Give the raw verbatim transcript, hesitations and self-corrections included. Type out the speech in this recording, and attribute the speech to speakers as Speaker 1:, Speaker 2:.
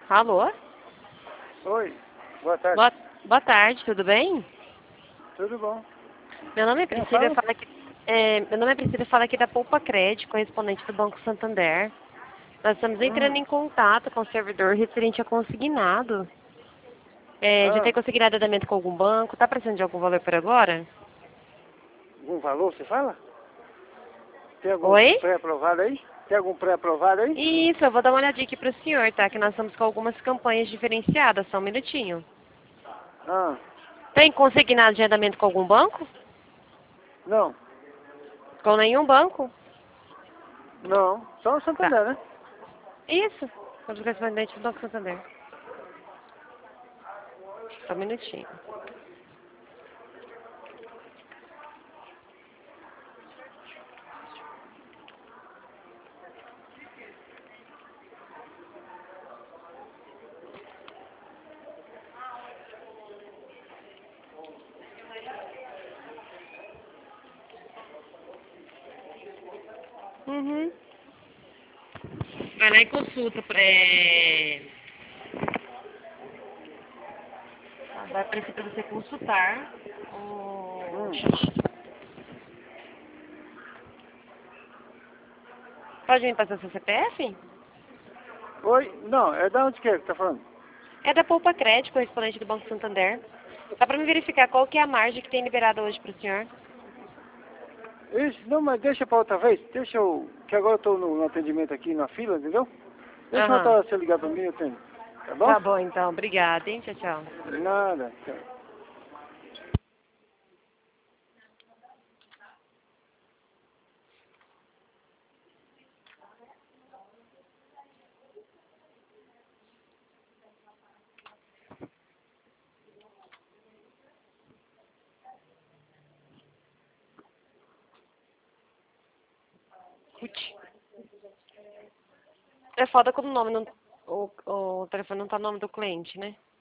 Speaker 1: Alô?
Speaker 2: Oi, boa tarde.
Speaker 1: Boa, boa tarde, tudo bem?
Speaker 2: Tudo bom?
Speaker 1: Meu nome é
Speaker 2: Quem
Speaker 1: Priscila, eu
Speaker 2: fala?
Speaker 1: falo aqui, é, meu nome é Priscila, eu falo aqui da Poupa Crédito, correspondente do Banco Santander. Nós estamos entrando
Speaker 2: Hum,
Speaker 1: em contato com o servidor referente a consignado. É, já
Speaker 2: ah,
Speaker 1: tem consignado andamento com algum banco? Está precisando de algum valor por agora?
Speaker 2: algum valor você fala? Tem algum
Speaker 1: Oi?
Speaker 2: pré-aprovado aí? Tem algum pré-aprovado aí?
Speaker 1: Isso, eu vou dar uma olhadinha aqui para o senhor, tá? Que nós estamos com algumas campanhas diferenciadas, só um minutinho.
Speaker 2: Ah,
Speaker 1: Tem consignado de andamento com algum banco?
Speaker 2: não,
Speaker 1: Com nenhum banco?
Speaker 2: não, só o
Speaker 1: Tá.
Speaker 2: Santander, né?
Speaker 1: Isso, somos correspondentes do Banco Santander. Só um minutinho. Uhum. Vai lá e consulta. É... Vai aparecer para você consultar. o-
Speaker 2: Hum,
Speaker 1: Pode me passar seu C P F?
Speaker 2: oi, não, é da onde que é que tá falando?
Speaker 1: É da Poupa Crédito, correspondente do Banco Santander. Dá para me verificar qual que é a margem que tem liberada hoje para o senhor?
Speaker 2: Isso, não, mas deixa pra outra vez, deixa eu, que agora eu tô no, no atendimento aqui na fila, entendeu? Deixa uma outra
Speaker 1: Aham.
Speaker 2: hora você ligar pra mim, eu tenho, tá bom?
Speaker 1: Tá bom, então. Obrigada, hein? Tchau, tchau.
Speaker 2: Nada, tchau.
Speaker 1: Ruth. É foda quando o nome não... O, o telefone não tá no nome do cliente, né?